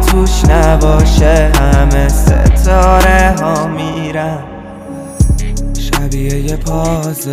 توش نباشه همه ستاره ها میرن. شبیه یه پازل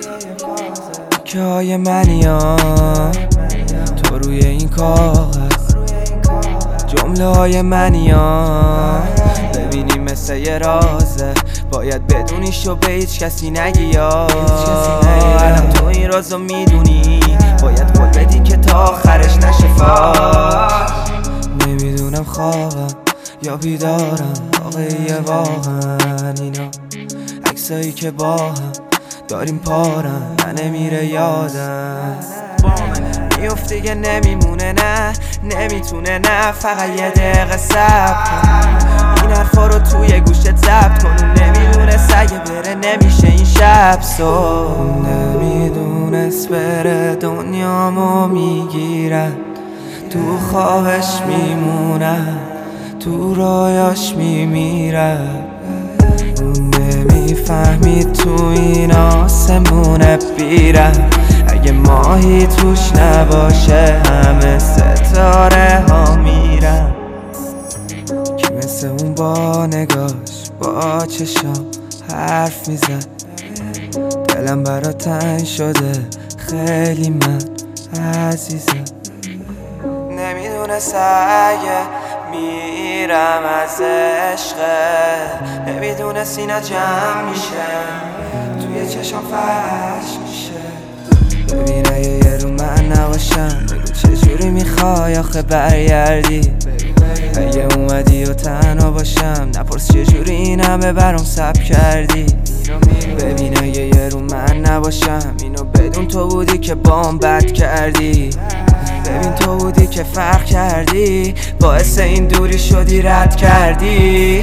که های منیام تو روی این کاغذ جمله های منیام ببینی مثل یه رازه باید بدونیشو به هیچ کسی نگی یا الان تو این رازو میدونی باید قول بدی که تا آخرش نشه فاش. نمیدونم خوابم یا بیدارم واقعیه واقعا اینا عکسایی که با هم داریم پارم من نمیره یادم میفته که نمیمونه نه نمیتونه نه فقط یه دقیقه صبر کن این حرفا رو توی گوشت ضبط کن. اون نمیدونست اگه بره نمیشه این شب صبح نمیدونست بره دنیامو میگیرن تو خوابش میمونن تو رویاش میمیرن. اون نمیفهمید تو این آسمونه بیرن اگه ماهی توش نباشه همه ستاره ها میرن. که مثل اون با نگاش با چشام حرف میزد دلم برا تنگ شده خیلی من عزیزم. نمیدونست اگه میرم از عشقه نمیدونست اینا جمع میشه توی چشم فرش میشه. ببین اگه یه رو من نباشم بگو چجوری میخوای آخه برگردی اگه اومدی و تنها باشم نپرس چجوری این همه برام سب کردی. ببین اگه یه رو من نباشم اینو بدون تو بودی که بام بد کردی ببین تو بودی که فرق کردی باعث این دوری شدی رد کردی.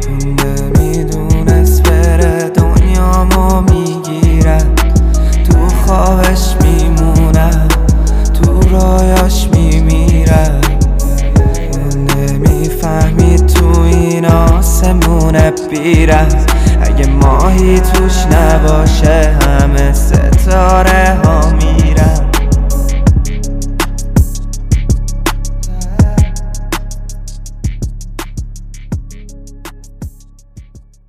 نمیدونست بره دنیامو میگیرن تو خوابش میمونن تو رویاش میمیرن. نمیفهمید تو این آسمونه بیرن اگه ماهی توش نباشه همه ستاره ها